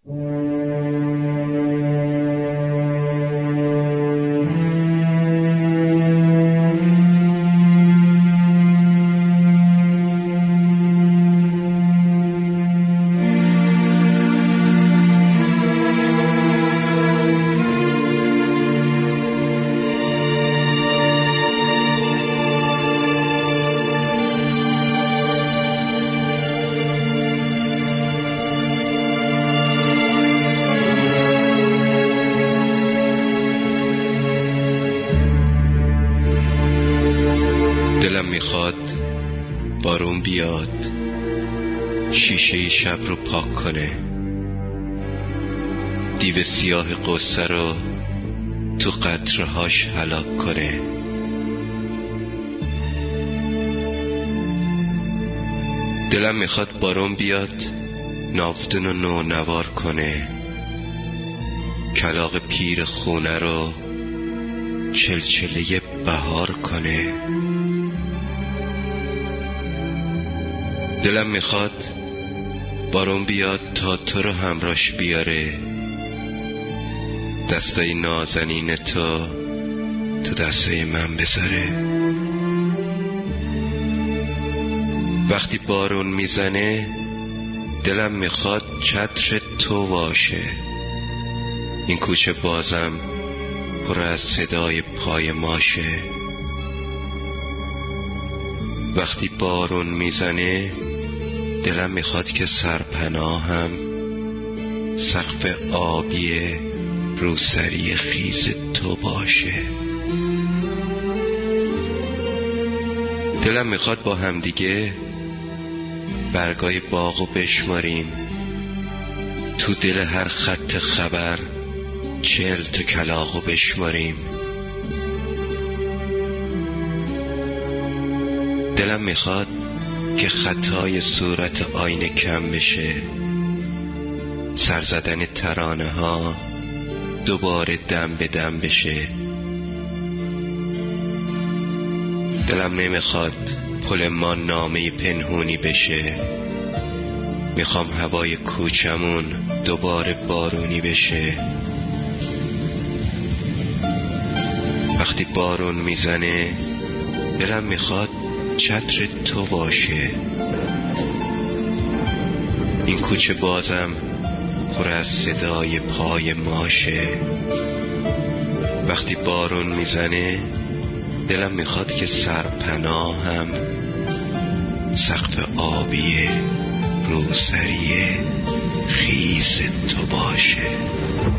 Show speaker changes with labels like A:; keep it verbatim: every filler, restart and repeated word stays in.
A: دلم میخواد بارون بیاد، شیشه شب رو پاک کنه، دیو سیاه قصه رو تو قطرهاش هلاک کنه. دلم میخواد بارون بیاد، ناودون و نو نوار کنه، کلاغ پیر خونه رو چلچله بهار کنه. دلم میخواد بارون بیاد تا تو رو همراش بیاره، دستای نازنین تو تو دستای من بذاره. وقتی بارون میزنه دلم میخواد چتر تو باشه، این کوچه بازم پر از صدای پای ماشه. وقتی بارون میزنه دلم میخواد که سرپناهم سقف آبی روسری خیز تو باشه. دلم میخواد با همدیگه برگای باغو بشماریم، تو دل هر خط خبر چهل تا کلاغو بشماریم. دلم میخواد که خطای صورت آینه کم بشه، سر زدن ترانه ها دوباره دم به دم بشه. دلم نمیخواد پل ما نامه پنهونی بشه، میخوام هوای کوچمون دوباره بارونی بشه. وقتی بارون میزنه دلم میخواد چتر تو باشه، این کوچه بازم پر از صدای پای ماشه. وقتی بارون میزنه دلم میخواد که سرپناهم سقف آبی روسری خیز تو باشه.